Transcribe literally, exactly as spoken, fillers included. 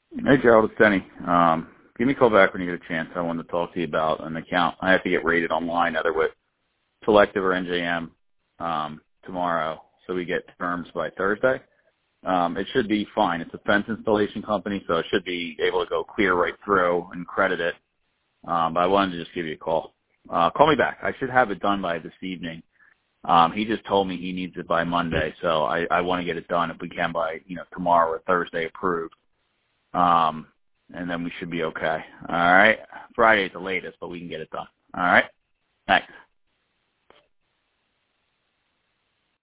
Hey, Gerald, it's Denny. Um, give me a call back when you get a chance. I wanted to talk to you about an account. I have to get rated online, either with Selective or N J M um, tomorrow, so we get terms by Thursday. Um, it should be fine. It's a fence installation company, so it should be able to go clear right through and credit it. Um, but I wanted to just give you a call. Uh, call me back. I should have it done by this evening. Um, he just told me he needs it by Monday, so I, I want to get it done if we can by, you know, tomorrow or Thursday approved. Um, and then we should be okay. All right. Friday is the latest, but we can get it done. All right. Thanks.